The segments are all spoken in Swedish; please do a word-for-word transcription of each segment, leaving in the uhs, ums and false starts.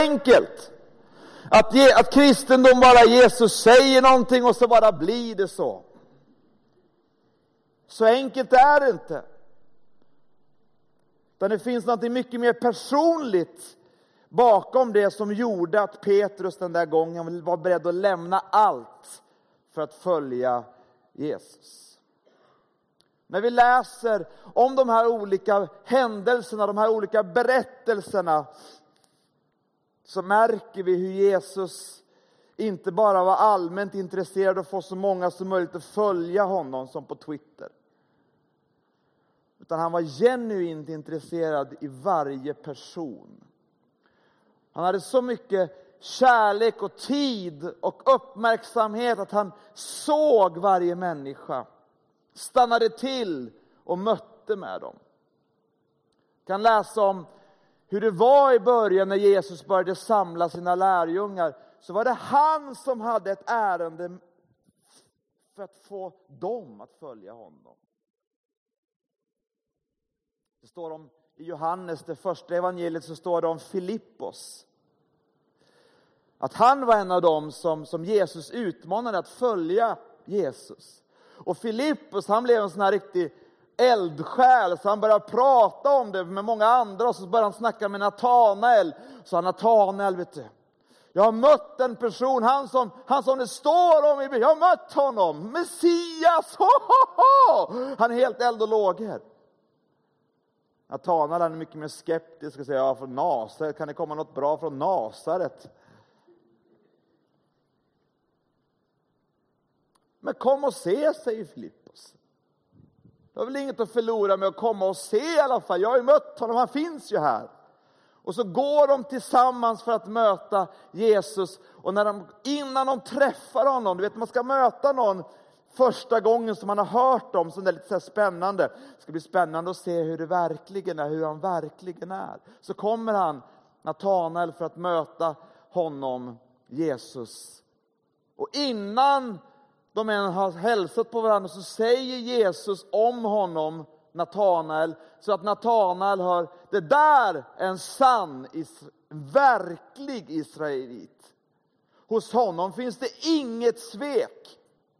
enkelt. Att, ge, att kristendom bara Jesus säger någonting och så bara blir det så. Så enkelt är det inte. Utan det finns något mycket mer personligt bakom det som gjorde att Petrus den där gången var beredd att lämna allt för att följa Jesus. När vi läser om de här olika händelserna, de här olika berättelserna, så märker vi hur Jesus inte bara var allmänt intresserad av att få så många som möjligt att följa honom som på Twitter. Utan han var genuint intresserad i varje person. Han hade så mycket kärlek och tid och uppmärksamhet att han såg varje människa. Stannade till och mötte med dem. Jag kan läsa om hur det var i början när Jesus började samla sina lärjungar. Så var det han som hade ett ärende för att få dem att följa honom. Det står om i Johannes, det första evangeliet, så står det om Filippos. Att han var en av dem som, som Jesus utmanade att följa Jesus. Och Filippos, han blev en sån här riktig eldsjäl. Så han började prata om det med många andra. Och så började han snacka med Natanael. Så han, Natanael, vet du. Jag har mött en person, han som, han som det står om i Bibeln. Jag har mött honom, Messias. Ho, ho, ho. Han är helt eld och lågor. Natanael är mycket mer skeptisk och säger, ja, från Nasaret, kan det komma något bra från Nasaret? Men kom och se, säger Filippos. Det har väl inget att förlora med att komma och se i alla fall. Jag har ju mött honom, han finns ju här. Och så går de tillsammans för att möta Jesus. Och när de, innan de träffar honom, du vet, man ska möta någon första gången som man har hört om, så det är lite så här spännande. Det ska bli spännande att se hur det verkligen är, hur han verkligen är. Så kommer han, Natanael, för att möta honom, Jesus. Och innan de än har hälsat på varandra så säger Jesus om honom, Natanael, så att Natanael hör, det där är en sann, verklig israelit. Hos honom finns det inget svek.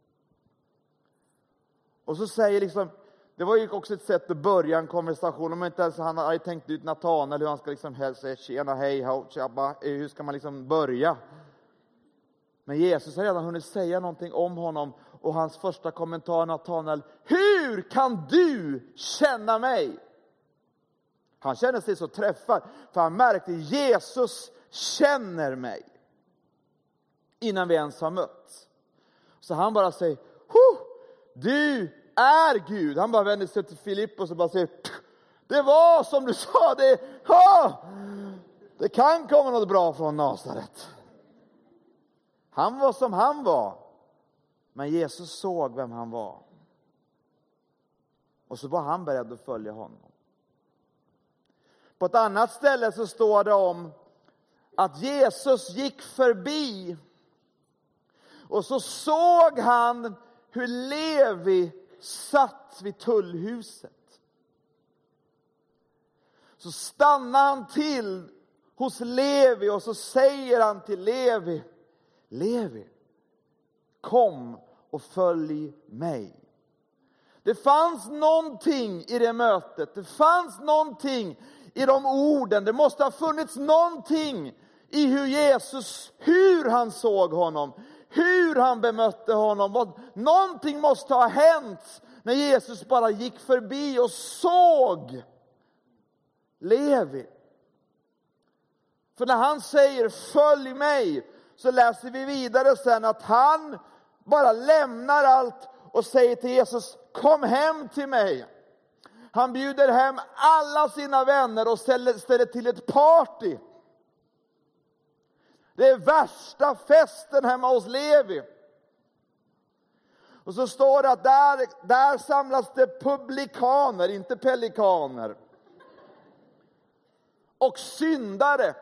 Och så säger liksom, det var ju också ett sätt att börja en konversation. Om inte ens han hade tänkt ut Natanael hur han ska liksom helst säga tjena, hej, ho, tjabba, hur ska man liksom börja? Men Jesus har redan hunnit säga någonting om honom. Och hans första kommentar, Natanael, hur kan du känna mig? Han känner sig så träffad. För han märkte, Jesus känner mig. Innan vi ens har mött. Så han bara säger, du är Gud. Han bara vänder sig till Filippos och bara säger, det var som du sa. Det, ha, det kan komma något bra från Nasaret. Han var som han var. Men Jesus såg vem han var. Och så var han beredd att följa honom. På ett annat ställe så står det om att Jesus gick förbi. Och så såg han hur Levi satt vid tullhuset. Så stannar han till hos Levi och så säger han till Levi, Levi, kom och följ mig. Det fanns någonting i det mötet. Det fanns någonting i de orden. Det måste ha funnits någonting i hur Jesus, hur han såg honom. Hur han bemötte honom. Någonting måste ha hänt när Jesus bara gick förbi och såg Levi. För när han säger följ mig, så läser vi vidare sen att han bara lämnar allt och säger till Jesus, kom hem till mig. Han bjuder hem alla sina vänner och ställer, ställer till ett party. Det är värsta festen hemma hos Levi. Och så står det att där, där samlas det publikaner, inte pelikaner. Och syndare.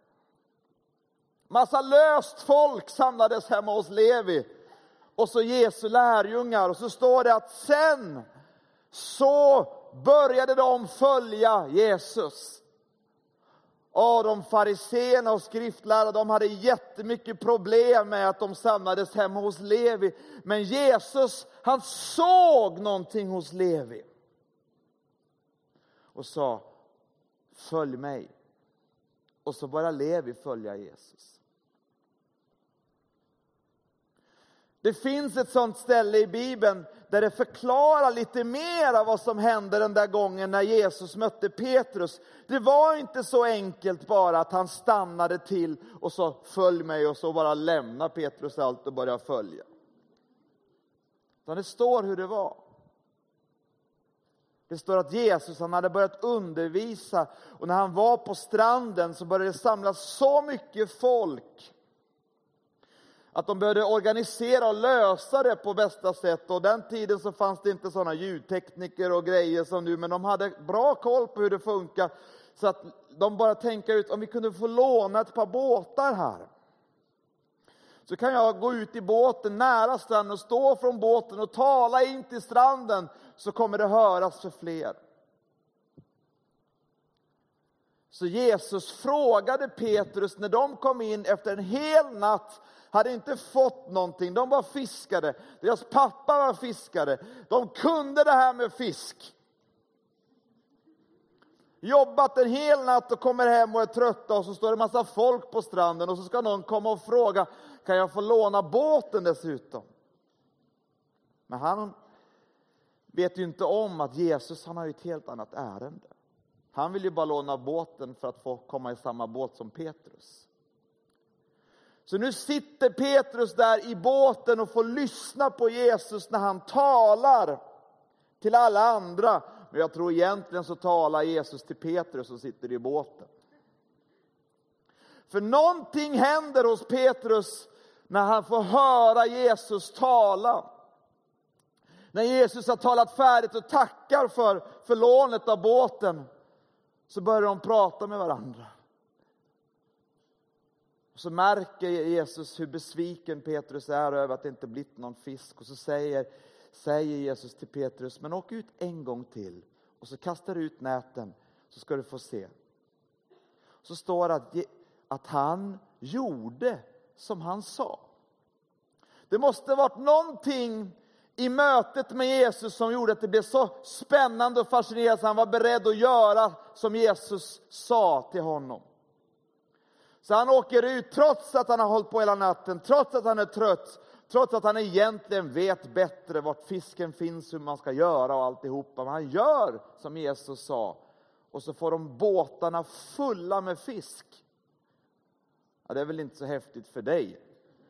Massa löst folk samlades hemma hos Levi. Och så Jesu lärjungar. Och så står det att sen så började de följa Jesus. Och de fariséerna och skriftlärarna, de hade jättemycket problem med att de samlades hemma hos Levi. Men Jesus, han såg någonting hos Levi. Och sa, följ mig. Och så började Levi följa Jesus. Det finns ett sånt ställe i Bibeln där det förklarar lite mer av vad som hände den där gången när Jesus mötte Petrus. Det var inte så enkelt bara att han stannade till och så följ mig och så bara lämna Petrus allt och börja följa. Utan det står hur det var. Det står att Jesus, han hade börjat undervisa, och när han var på stranden så började det samlas så mycket folk att de började organisera och lösa det på bästa sätt. Och den tiden så fanns det inte sådana ljudtekniker och grejer som nu, men de hade bra koll på hur det funkar. Så att de bara tänka ut, om vi kunde få låna ett par båtar här, så kan jag gå ut i båten nära stranden och stå från båten och tala in till stranden, så kommer det höras för fler. Så Jesus frågade Petrus när de kom in efter en hel natt, hade inte fått någonting, de bara fiskade. Deras pappa var fiskare. De kunde det här med fisk. Jobbat en hel natt och kommer hem och är trötta, och så står det en massa folk på stranden, och så ska någon komma och fråga, kan jag få låna båten dessutom? Men han vet ju inte om att Jesus, han har ju ett helt annat ärende. Han vill ju bara låna båten för att få komma i samma båt som Petrus. Så nu sitter Petrus där i båten och får lyssna på Jesus när han talar till alla andra. Men jag tror egentligen så talar Jesus till Petrus som sitter i båten. För någonting händer hos Petrus när han får höra Jesus tala. När Jesus har talat färdigt och tackar för, för lånet av båten, så börjar de prata med varandra. Och så märker Jesus hur besviken Petrus är över att det inte blivit någon fisk. Och så säger, säger Jesus till Petrus, men åk ut en gång till. Och så kastar du ut näten, så ska du få se. Så står det att, att han gjorde som han sa. Det måste ha varit någonting i mötet med Jesus som gjorde att det blev så spännande och fascinerande att han var beredd att göra som Jesus sa till honom. Så han åker ut trots att han har hållit på hela natten, trots att han är trött, trots att han egentligen vet bättre vart fisken finns, hur man ska göra och alltihopa. Men han gör som Jesus sa, och så får de båtarna fulla med fisk. Ja, det är väl inte så häftigt för dig.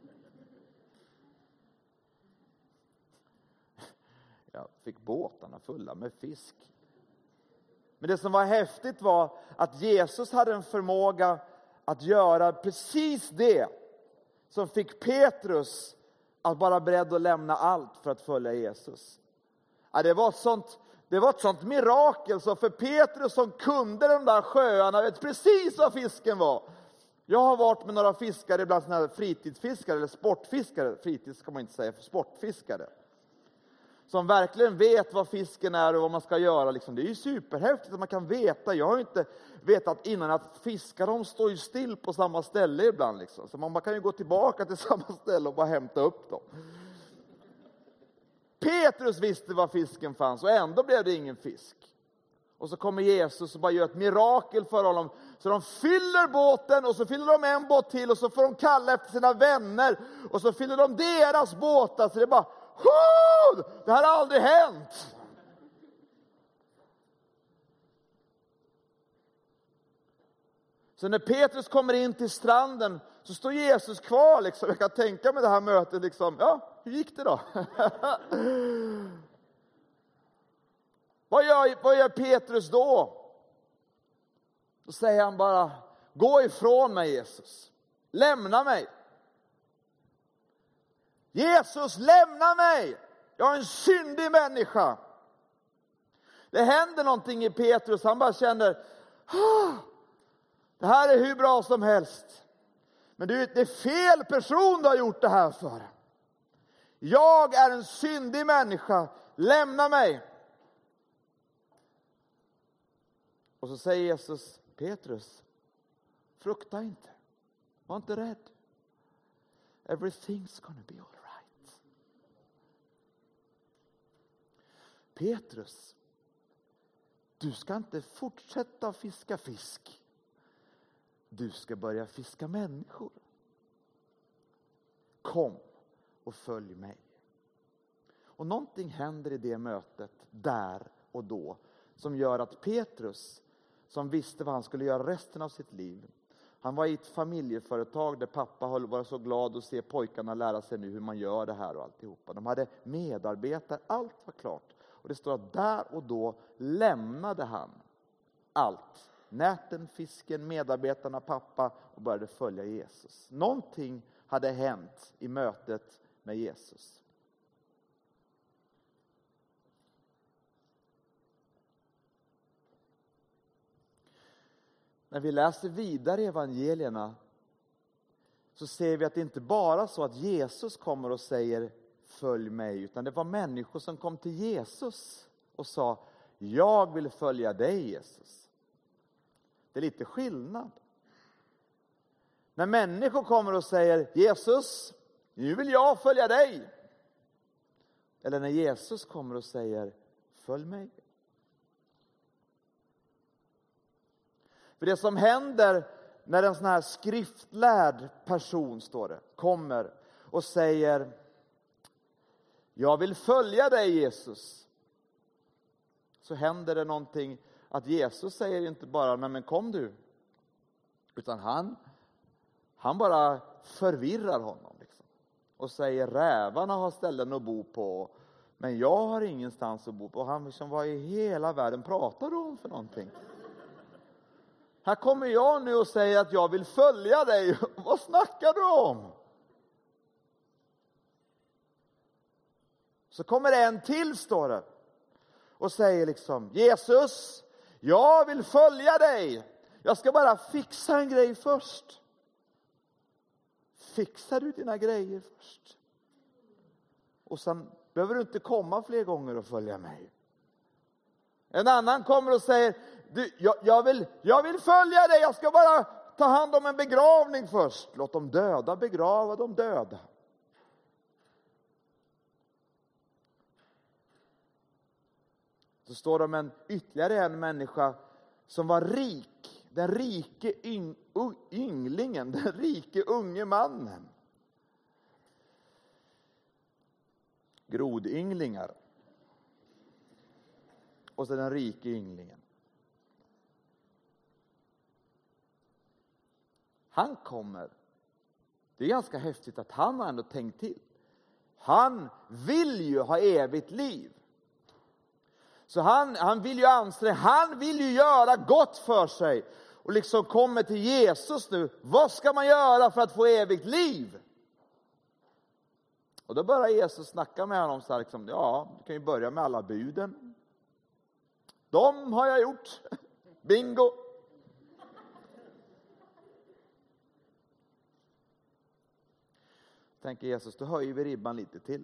Jag fick båtarna fulla med fisk. Men det som var häftigt var att Jesus hade en förmåga att göra precis det som fick Petrus att vara beredd att lämna allt för att följa Jesus. Ja, det var ett sånt, det var ett sånt mirakel, så för Petrus som kunde de där sjöarna, vet precis vad fisken var. Jag har varit med några fiskare, ibland såna här fritidsfiskare eller sportfiskare, fritids kan man inte säga, för sportfiskare, som verkligen vet vad fisken är och vad man ska göra. Liksom. Det är ju superhäftigt att man kan veta. Jag har inte vetat innan att fiskar, de står ju still på samma ställe ibland. Liksom. Så man kan ju gå tillbaka till samma ställe och bara hämta upp dem. Petrus visste var fisken fanns, och ändå blev det ingen fisk. Och så kommer Jesus och bara gör ett mirakel för honom. Så de fyller båten, och så fyller de en båt till, och så får de kalla efter sina vänner. Och så fyller de deras båtar, så det är bara... Det här har aldrig hänt. Så när Petrus kommer in till stranden, så står Jesus kvar liksom. Jag kan tänka mig det här mötet liksom. Ja, hur gick det då? vad, gör, vad gör Petrus då? Då säger han bara, gå ifrån mig Jesus. Lämna mig. Jesus, lämna mig! Jag är en syndig människa. Det händer någonting i Petrus. Han bara känner, ah, det här är hur bra som helst. Men du, det är fel person du har gjort det här för. Jag är en syndig människa. Lämna mig. Och så säger Jesus, Petrus, Frukta inte. Var inte rädd. Everything's gonna be all right. Petrus, du ska inte fortsätta fiska fisk. Du ska börja fiska människor. Kom och följ mig. Och någonting händer i det mötet där och då som gör att Petrus, som visste vad han skulle göra resten av sitt liv, han var i ett familjeföretag där pappa var så glad att se pojkarna lära sig nu hur man gör det här och alltihopa. De hade medarbetare, allt var klart. Och det står att där och då lämnade han allt. Näten, fisken, medarbetarna, pappa och började följa Jesus. Någonting hade hänt i mötet med Jesus. När vi läser vidare i evangelierna så ser vi att det inte bara är så att Jesus kommer och säger följ mig, utan det var människor som kom till Jesus och sa jag vill följa dig Jesus. Det är lite skillnad. När människor kommer och säger Jesus, nu vill jag följa dig. Eller när Jesus kommer och säger följ mig. För det som händer när en sån här skriftlärd person, står det, kommer och säger jag vill följa dig Jesus. Så händer det någonting att Jesus säger inte bara nej men kom du. Utan han, han bara förvirrar honom. Liksom, och säger rävarna har ställen att bo på. Men jag har ingenstans att bo på. Han som var i hela världen pratar du om för någonting? Här kommer jag nu och säger att jag vill följa dig. Vad snackar du om? Så kommer det en till, står det. Och säger liksom Jesus, jag vill följa dig. Jag ska bara fixa en grej först. Fixar du dina grejer först? Och sen behöver du inte komma fler gånger och följa mig. En annan kommer och säger du, jag, jag, vill, jag vill följa dig. Jag ska bara ta hand om en begravning först. Låt de döda begrava de döda. Så står det om en, ytterligare en människa som var rik. Den rike yng, ynglingen. Den rike unge mannen. Grodynglingar. Och så den rike ynglingen. Han kommer. Det är ganska häftigt att han har ändå tänkt till. Han vill ju ha evigt liv. Så han, han vill ju anstränga, han vill ju göra gott för sig. Och liksom kommer till Jesus nu. Vad ska man göra för att få evigt liv? Och då börjar Jesus snacka med honom så här liksom, ja, du kan ju börja med alla buden. De har jag gjort. Bingo. Tänker Jesus, då höjer vi ribban lite till.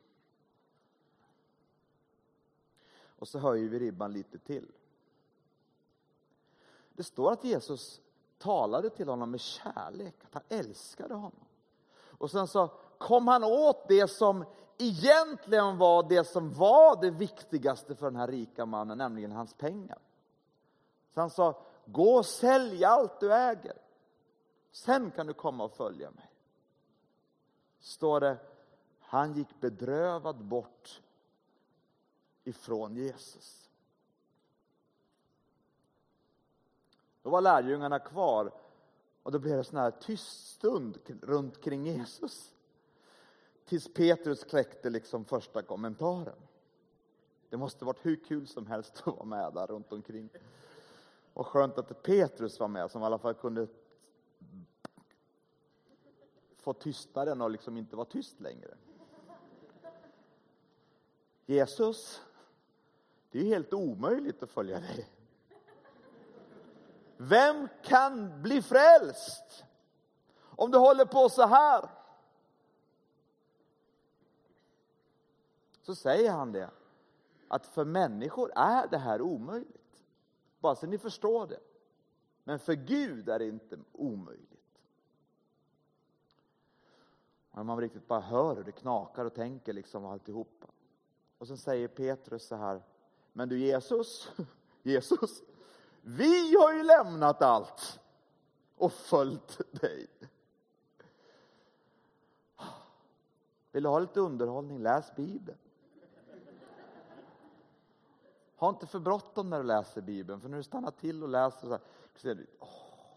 Och så höjer vi ribban lite till. Det står att Jesus talade till honom med kärlek. Att han älskade honom. Och sen så kom han åt det som egentligen var det som var det viktigaste för den här rika mannen. Nämligen hans pengar. Så han sa, gå och sälj allt du äger. Sen kan du komma och följa mig. Står det, han gick bedrövad bort ifrån Jesus. Då var lärjungarna kvar och då blev det sån här tyst stund runt kring Jesus. Tills Petrus kläckte liksom första kommentaren. Det måste varit hur kul som helst att vara med där runt omkring. Och skönt att Petrus var med som i alla fall kunde få tystnaden och liksom inte vara tyst längre. Jesus, det är helt omöjligt att följa dig. Vem kan bli frälst om du håller på så här? Så säger han det. Att för människor är det här omöjligt. Bara så ni förstår det. Men för Gud är det inte omöjligt. Och man riktigt bara hör hur det knakar och tänker liksom alltihopa. Och så säger Petrus så här: men du Jesus, Jesus, vi har ju lämnat allt och följt dig. Vill du ha lite underhållning? Läs Bibeln. Ha inte för bråttom när du läser Bibeln. För när du stannar till och läser så här, så ser du, åh,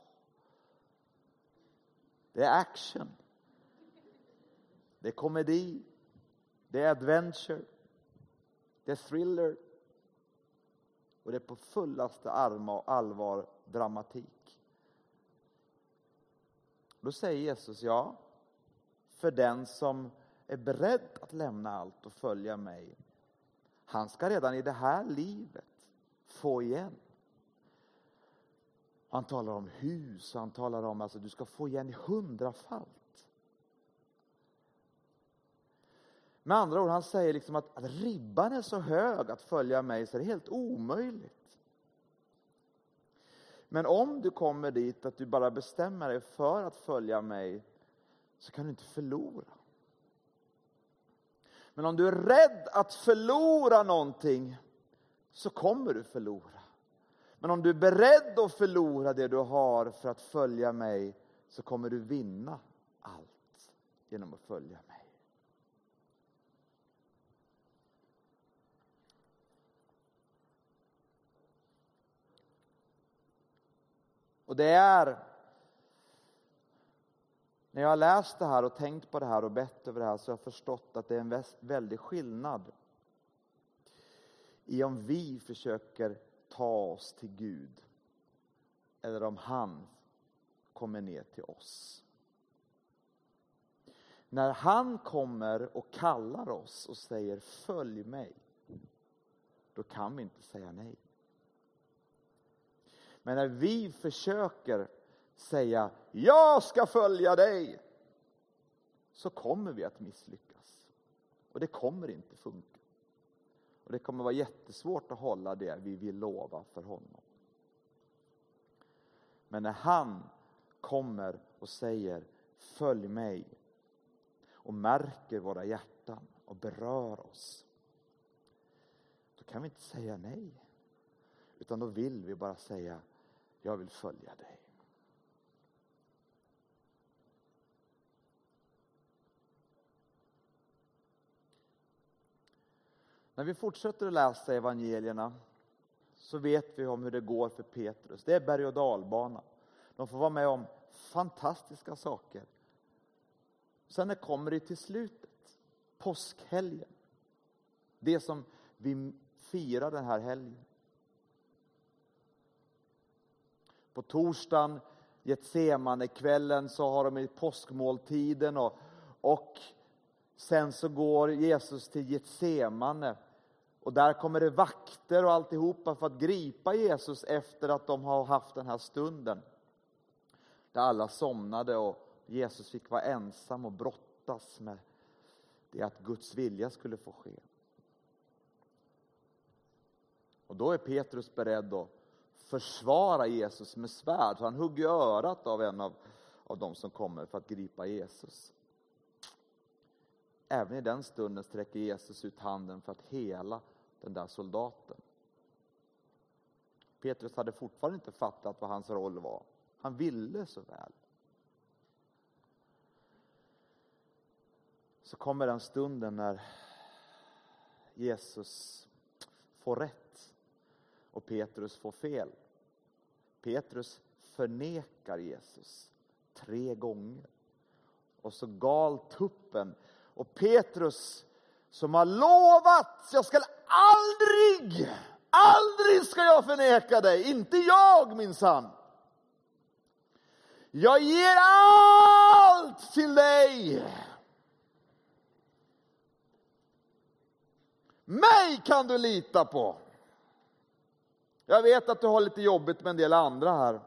det är action. Det är komedi. Det är adventure. Det är thriller. Och det är på fullaste allvar dramatik. Då säger Jesus, ja, för den som är beredd att lämna allt och följa mig, han ska redan i det här livet få igen. Han talar om hus, han talar om att alltså, du ska få igen i hundrafalt. Med andra ord, han säger liksom att, att ribban är så hög att följa mig så är det helt omöjligt. Men om du kommer dit att du bara bestämmer dig för att följa mig, så kan du inte förlora. Men om du är rädd att förlora någonting, så kommer du förlora. Men om du är beredd att förlora det du har för att följa mig, så kommer du vinna allt genom att följa mig. Och det är, när jag har läst det här och tänkt på det här och bett över det här, så har jag förstått att det är en väldig skillnad i om vi försöker ta oss till Gud eller om han kommer ner till oss. När han kommer och kallar oss och säger följ mig, då kan vi inte säga nej. Men när vi försöker säga jag ska följa dig, så kommer vi att misslyckas. Och det kommer inte funka. Och det kommer vara jättesvårt att hålla det vi vill lova för honom. Men när han kommer och säger följ mig, och märker våra hjärtan och berör oss, då kan vi inte säga nej. Utan då vill vi bara säga jag vill följa dig. När vi fortsätter att läsa evangelierna, så vet vi om hur det går för Petrus. Det är berg- och dalbana. De får vara med om fantastiska saker. Sen kommer det till slutet, påskhelgen. Det som vi firar den här helgen. På torsdagen, Getsemane-kvällen, så har de i påskmåltiden. Och, och sen så går Jesus till Getsemane. Och där kommer det vakter och alltihopa för att gripa Jesus efter att de har haft den här stunden. Där alla somnade och Jesus fick vara ensam och brottas med det att Guds vilja skulle få ske. Och då är Petrus beredd att försvara Jesus med svärd. Så han hugger örat av en av, av de som kommer för att gripa Jesus. Även i den stunden sträcker Jesus ut handen för att hela den där soldaten. Petrus hade fortfarande inte fattat vad hans roll var. Han ville så väl. Så kommer den stunden när Jesus får rätt och Petrus får fel. Petrus förnekar Jesus tre gånger. Och så gal tuppen. Och Petrus som har lovat, jag ska aldrig, aldrig ska jag förneka dig. Inte jag, minsann. Jag ger allt till dig. Mig kan du lita på. Jag vet att du har lite jobbigt med en del andra här.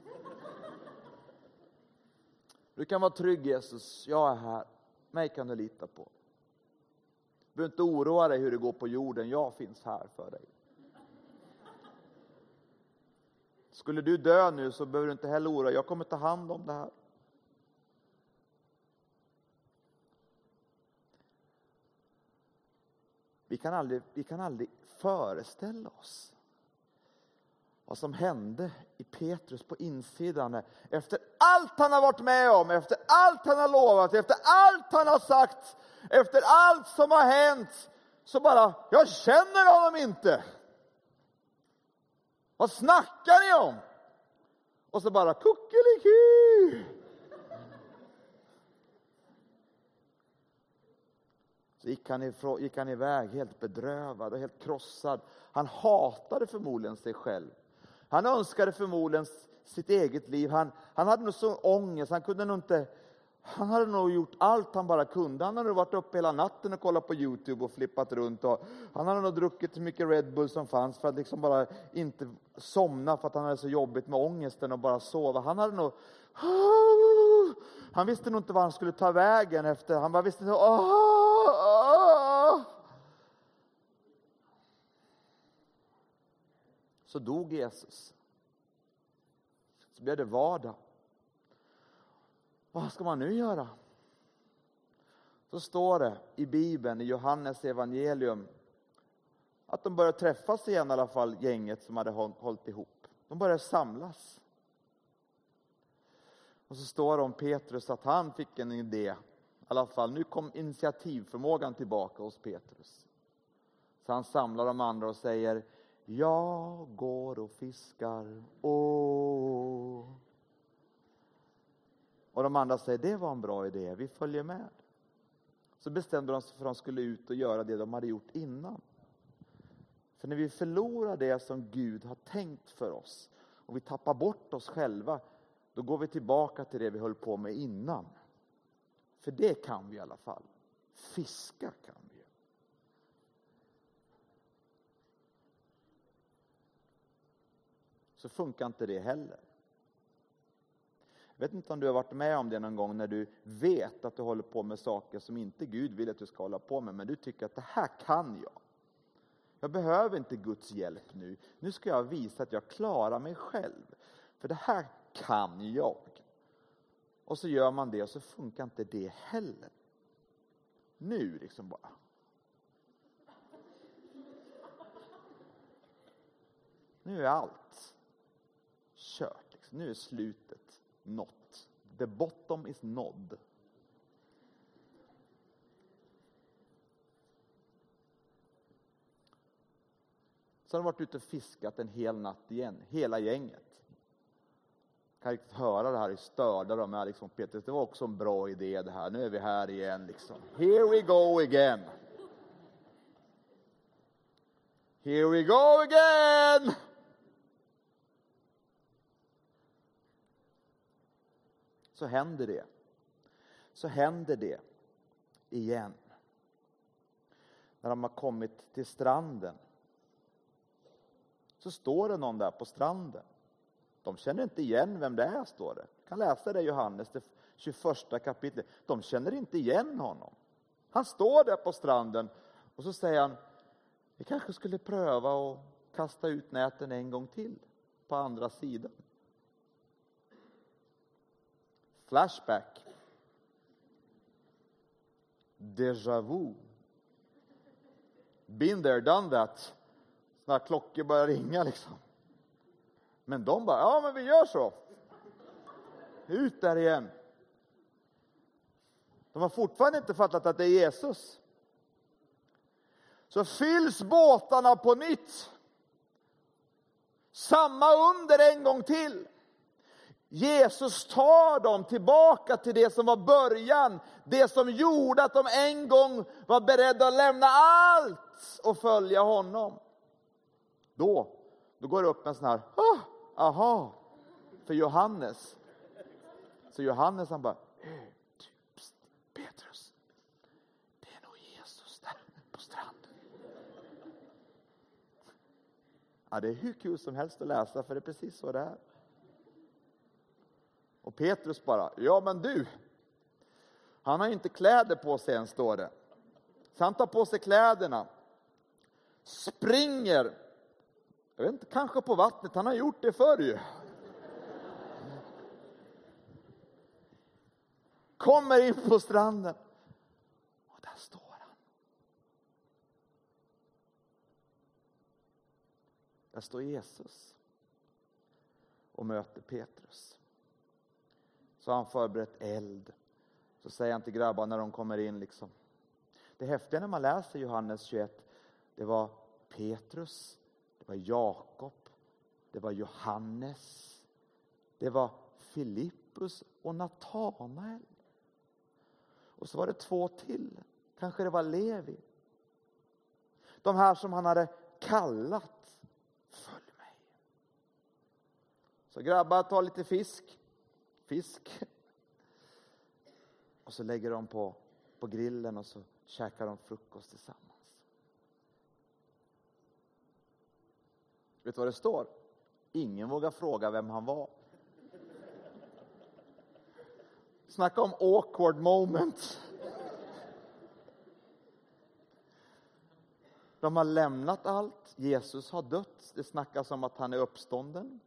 Du kan vara trygg, Jesus. Jag är här. Mig kan du lita på. Du behöver inte oroa dig hur det går på jorden. Jag finns här för dig. Skulle du dö nu så behöver du inte heller oroa. Jag kommer ta hand om det här. Vi kan aldrig, vi kan aldrig föreställa oss vad som hände i Petrus på insidan. Efter allt han har varit med om, efter allt han har lovat, efter allt han har sagt, efter allt som har hänt, så bara, jag känner honom inte. Vad snackar ni om? Och så bara, kuckeliku. Så gick han, ifrån, gick han iväg helt bedrövad och helt krossad. Han hatade förmodligen sig själv. Han önskade förmodligen sitt eget liv. Han, han hade nog så ångest. Han kunde nog inte... Han hade nog gjort allt han bara kunde. Han hade nog varit uppe hela natten och kollat på YouTube och flippat runt. Och han hade nog druckit så mycket Red Bull som fanns för att liksom bara inte somna för att han hade så jobbigt med ångesten och bara sova. Han hade nog... Han visste nog inte vad han skulle ta vägen efter. Han bara visste inte... Så dog Jesus. Så blev det vardag. Vad ska man nu göra? Så står det i Bibeln, i Johannes evangelium, att de började träffas igen i alla fall, gänget som hade hållit ihop. De började samlas. Och så står det om Petrus att han fick en idé. I alla fall, nu kom initiativförmågan tillbaka hos Petrus. Så han samlar de andra och säger, jag går och fiskar. Åh. Och de andra säger, det var en bra idé, vi följer med. Så bestämde de sig för att de skulle ut och göra det de hade gjort innan. För när vi förlorar det som Gud har tänkt för oss och vi tappar bort oss själva, då går vi tillbaka till det vi höll på med innan. För det kan vi i alla fall. Fiska kan vi. Så funkar inte det heller. Jag vet inte om du har varit med om det någon gång när du vet att du håller på med saker som inte Gud vill att du ska hålla på med. Men du tycker att det här kan jag. Jag behöver inte Guds hjälp nu. Nu ska jag visa att jag klarar mig själv. För det här kan jag. Och så gör man det och så funkar inte det heller. Nu liksom bara. Nu är allt kört. Liksom. Nu är slutet nått. The bottom is nådd. Så har de varit ute och fiskat en hel natt igen. Hela gänget. Kan riktigt höra det här i störda de är liksom, Petrus, det var också en bra idé det här. Nu är vi här igen liksom. Here we go again. Here we go again. Så händer det. Så händer det igen. När de har kommit till stranden. Så står det någon där på stranden. De känner inte igen vem det är, står det. Jag kan läsa det i Johannes, det tjugoförsta kapitlet. De känner inte igen honom. Han står där på stranden och så säger han, vi kanske skulle pröva och kasta ut näten en gång till på andra sidan. Flashback. Déjà vu. Been there, done that. När klockor börjar ringa liksom. Men de bara, ja men vi gör så. Ut där igen. De har fortfarande inte fattat att det är Jesus. Så fylls båtarna på nytt. Samma under en gång till. Jesus tar dem tillbaka till det som var början. Det som gjorde att de en gång var beredda att lämna allt och följa honom. Då, då går det upp en sån här, ah, aha, för Johannes. Så Johannes han bara, pst, Petrus, det är nog Jesus där på stranden. Ja, det är hur kul som helst att läsa, för det är precis så det är. Och Petrus bara, ja men du, han har inte kläder på sig än, står det. Så han tar på sig kläderna, springer Jag vet inte, kanske på vattnet. Han har gjort det förr ju. Kommer in på stranden. Och där står han. Där står Jesus. Och möter Petrus. Så har han förberett eld. Så säger han till grabbarna när de kommer in liksom. Det häftiga när man läser Johannes tjugoett. Det var Petrus. Det var Jakob. Det var Johannes. Det var Filippus och Natanael. Och så var det två till. Kanske det var Levi. De här som han hade kallat. Följ mig. Så grabbar tar lite fisk. Fisk. Och så lägger de på, på grillen och så käkar de frukost tillsammans. Vet du vad det står? Ingen vågar fråga vem han var. Snacka om awkward moment. De har lämnat allt. Jesus har dött. Det snackas om att han är uppstånden.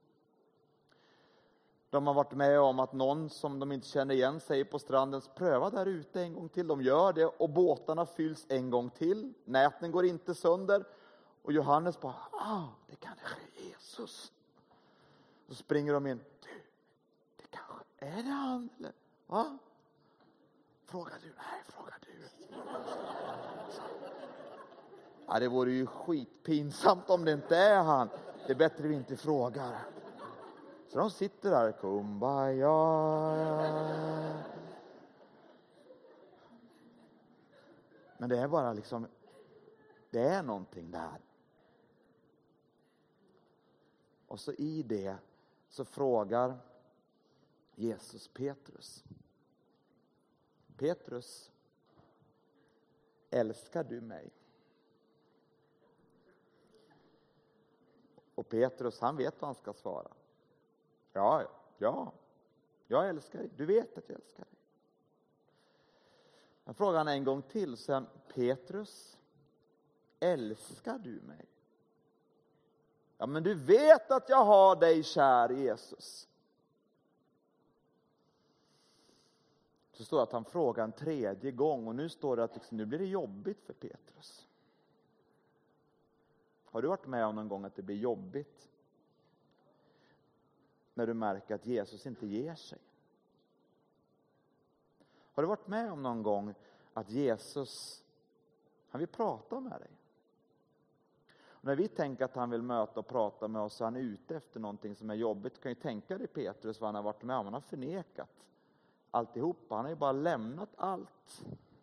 De har varit med om att någon som de inte känner igen säger på stranden, pröva där ute en gång till. De gör det och båtarna fylls en gång till. Näten går inte sönder. Och Johannes bara, ah, det kanske är Jesus. Så springer de in. Du, det kanske är det han, eller? Va? Frågar du? Nej, frågar du. Så. Ja, det vore ju skitpinsamt om det inte är han. Det är bättre vi inte frågar. Så de sitter där, kumbaya. Men det är bara liksom, det är någonting där. Och så i det så frågar Jesus Petrus. Petrus, älskar du mig? Och Petrus, han vet vad han ska svara. Ja, ja, jag älskar dig. Du vet att jag älskar dig. Jag frågar han en gång till sen. Petrus, älskar du mig? Ja, men du vet att jag har dig, kär Jesus. Så står det att han frågar en tredje gång. Och nu står det att liksom, nu blir det jobbigt för Petrus. Har du varit med om någon gång att det blir jobbigt? När du märker att Jesus inte ger sig. Har du varit med om någon gång att Jesus, han vill prata med dig? Och när vi tänker att han vill möta och prata med oss, så är han ute efter någonting som är jobbigt. Du kan ju tänka dig Petrus vad han har varit med om. Han har förnekat alltihopa. Han har ju bara lämnat allt.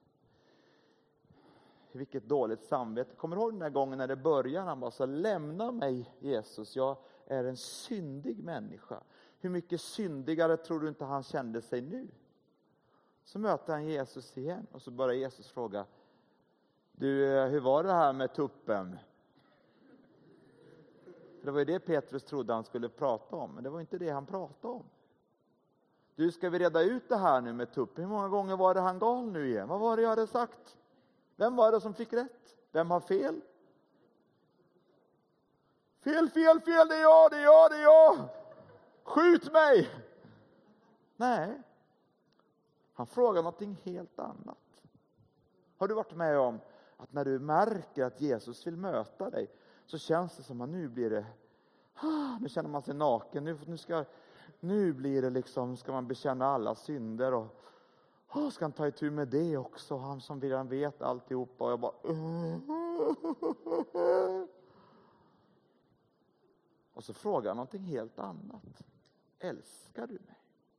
Vilket dåligt samvete. Kommer du ihåg den där gången när det började? Han bara så, lämna mig Jesus, jag är en syndig människa. Hur mycket syndigare tror du inte han kände sig nu? Så möter han Jesus igen. Och så börjar Jesus fråga. Du, hur var det här med tuppen? För det var ju det Petrus trodde han skulle prata om. Men det var inte det han pratade om. Du, ska vi reda ut det här nu med tuppen? Hur många gånger var det han gal nu igen? Vad var det jag hade sagt? Vem var det som fick rätt? Vem har fel? Fel, fel, fel, det är jag, det är jag, det är jag. Skjut mig! Nej. Han frågar någonting helt annat. Har du varit med om att när du märker att Jesus vill möta dig, så känns det som att nu blir det, nu känner man sig naken, nu, nu, ska, nu blir det liksom, ska man bekänna alla synder och oh, ska han ta itu med det också, han som vill, han vet alltihopa. Och jag bara och så frågar han någonting helt annat. Älskar du mig?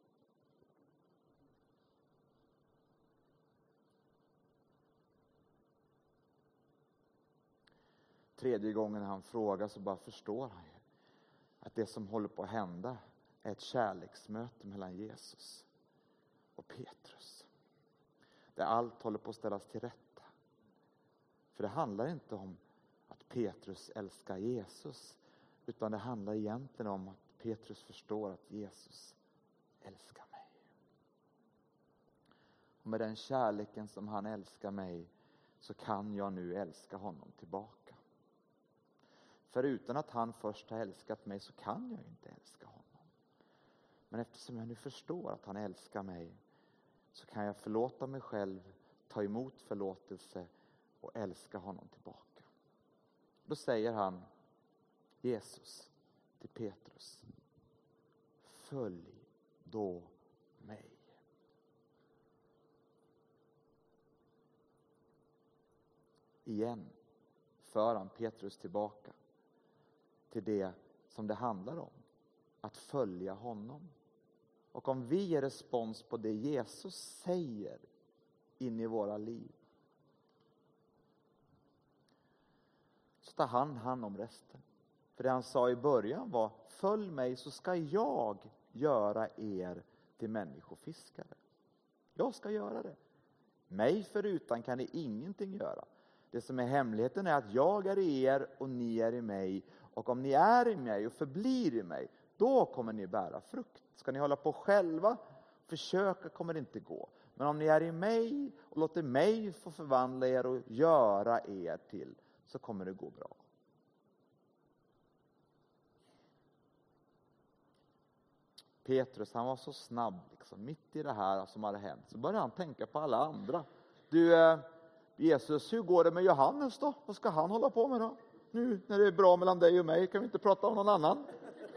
Tredje gången han frågar så bara förstår han ju att det som håller på att hända är ett kärleksmöte mellan Jesus och Petrus. Där allt håller på att ställas till rätta. För det handlar inte om att Petrus älskar Jesus, utan det handlar egentligen om att Petrus förstår att Jesus älskar mig. Och med den kärleken som han älskar mig, så kan jag nu älska honom tillbaka. För utan att han först har älskat mig så kan jag inte älska honom. Men eftersom jag nu förstår att han älskar mig så kan jag förlåta mig själv, ta emot förlåtelse och älska honom tillbaka. Då säger han, Jesus, till Petrus: följ då mig. Igen för han Petrus tillbaka till det som det handlar om. Att följa honom. Och om vi ger respons på det Jesus säger in i våra liv, så tar han hand om resten. För det han sa i början var: följ mig så ska jag göra er till människofiskare. Jag ska göra det. Mig förutan kan ni ingenting göra. Det som är hemligheten är att jag är i er och ni är i mig. Och om ni är i mig och förblir i mig, då kommer ni bära frukt. Ska ni hålla på själva, försöka kommer det inte gå. Men om ni är i mig och låter mig få förvandla er och göra er till, så kommer det gå bra. Petrus, han var så snabb liksom, mitt i det här som hade hänt. Så började han tänka på alla andra. Du, eh, Jesus, hur går det med Johannes då? Vad ska han hålla på med då? Nu när det är bra mellan dig och mig, kan vi inte prata om någon annan?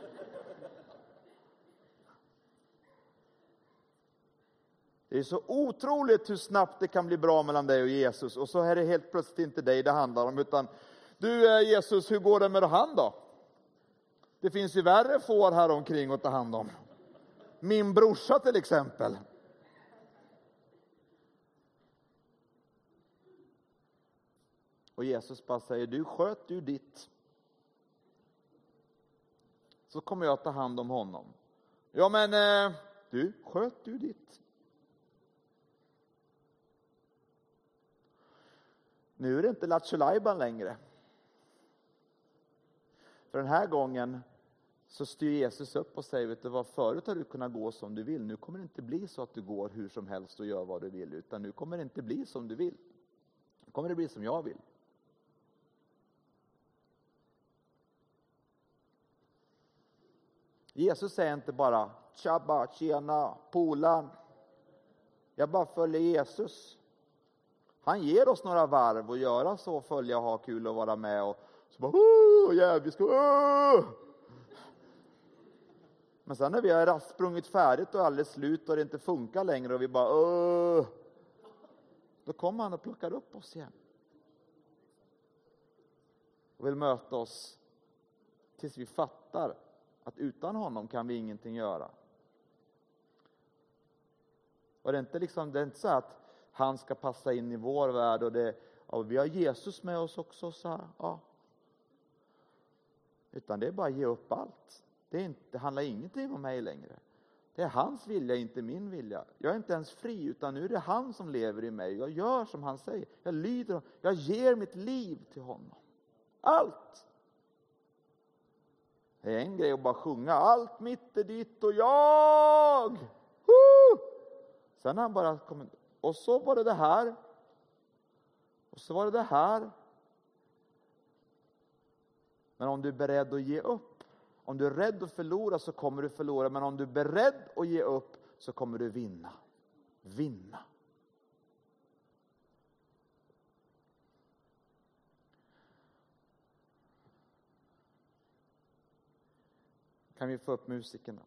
Det är så otroligt hur snabbt det kan bli bra mellan dig och Jesus. Och så är det helt plötsligt inte dig det handlar om. Utan, du Jesus, hur går det med han då? Det finns ju värre får här omkring att ta hand om. Min brorsa till exempel. Och Jesus bara säger, du sköt du ditt. Så kommer jag ta hand om honom. Ja men, eh, du sköt du ditt. Nu är det inte Lattjolajban längre. För den här gången så styr Jesus upp och säger, vet du vad, förut har du kunnat gå som du vill. Nu kommer det inte bli så att du går hur som helst och gör vad du vill. Utan nu kommer det inte bli som du vill. Nu kommer det bli som jag vill. Jesus säger inte bara, tjabba, tjena, polan. Jag bara följer Jesus. Han ger oss några varv och göra så, följa och ha kul och vara med. Och så bara, oh, yeah, vi ska, oh! Men sen när vi har sprungit färdigt och alldeles slut och det inte funkar längre och vi bara, oh! Då kommer han och plockar upp oss igen. Och vill möta oss tills vi fattar att utan honom kan vi ingenting göra. Och det är inte, liksom, det är inte så att han ska passa in i vår värld och, det, och vi har Jesus med oss också. Så här, ja. Utan det är bara att ge upp allt. Det, är inte, det handlar ingenting om mig längre. Det är hans vilja, inte min vilja. Jag är inte ens fri, utan nu är det han som lever i mig. Jag gör som han säger. Jag lyder, jag ger mitt liv till honom. Allt. Det är en grej att bara sjunga. Allt mitt är ditt och jag. Woo! Sen har han bara kommit. Och så var det det här. Och så var det det här. Men om du är beredd att ge upp. Om du är rädd att förlora så kommer du förlora. Men om du är beredd att ge upp så kommer du vinna. Vinna. Kan vi få upp musikerna?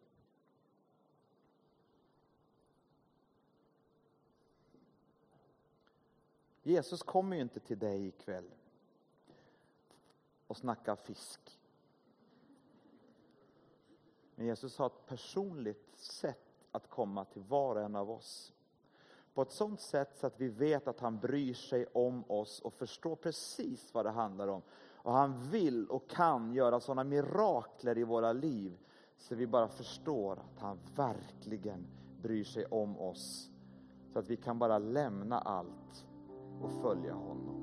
Jesus kommer ju inte till dig ikväll och snackar fisk. Men Jesus har ett personligt sätt att komma till var och en av oss. På ett sådant sätt så att vi vet att han bryr sig om oss och förstår precis vad det handlar om. Och han vill och kan göra sådana mirakler i våra liv så vi bara förstår att han verkligen bryr sig om oss. Så att vi kan bara lämna allt och följa honom.